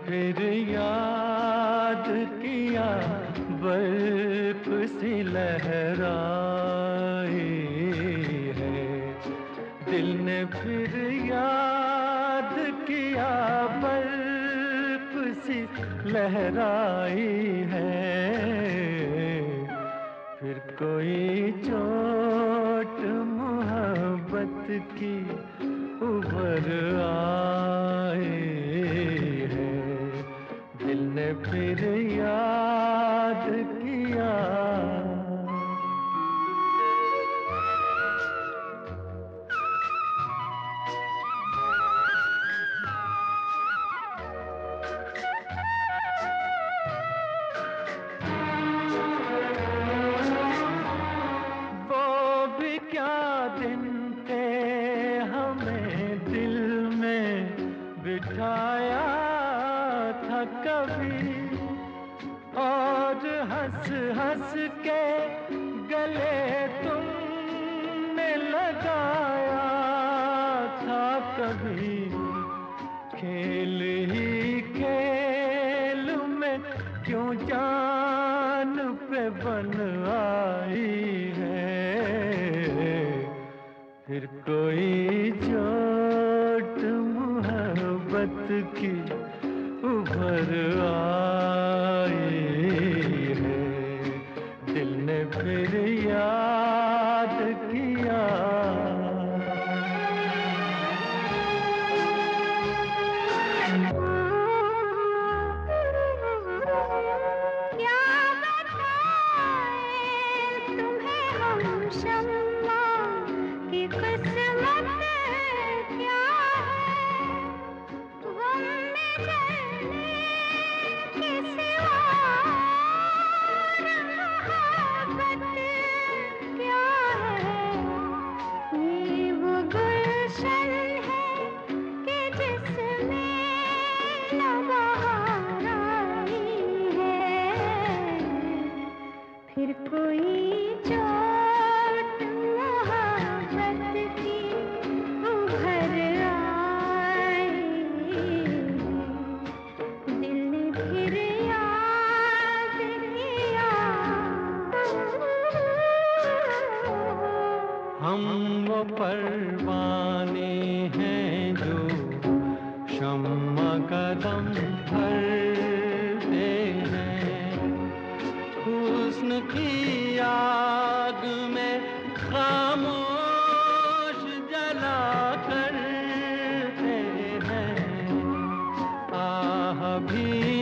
फिर याद किया, बर्फ सी लहराई है। दिल ने फिर याद किया, बर्फ सी लहराई है। फिर कोई चोट मोहब्बत की उभर आई है। दिल ने फिर याद किया। वो भी क्या दिन थे, हमें दिल में बिठाया था कभी, और हंस हंस के गले तुमने लगाया था कभी। खेल ही खेल में क्यों जान पे बन आई है। फिर कोई चोट मोहब्बत की उभर आई है। दिल ने फिर याद किया। किस्मत क्या है, गम में जलने के सिवा मोहब्बत क्या है। ये वो गुलशन है कि जिसमें न बहार आई है। फिर कोई चोट मोहब्बत की उभर आई, दिल ने फिर याद किया। हम वो परवाने हैं जो शम्मा कदम भरते हैं। हुस्न की आग में खामोश जला करते हैं। आह भी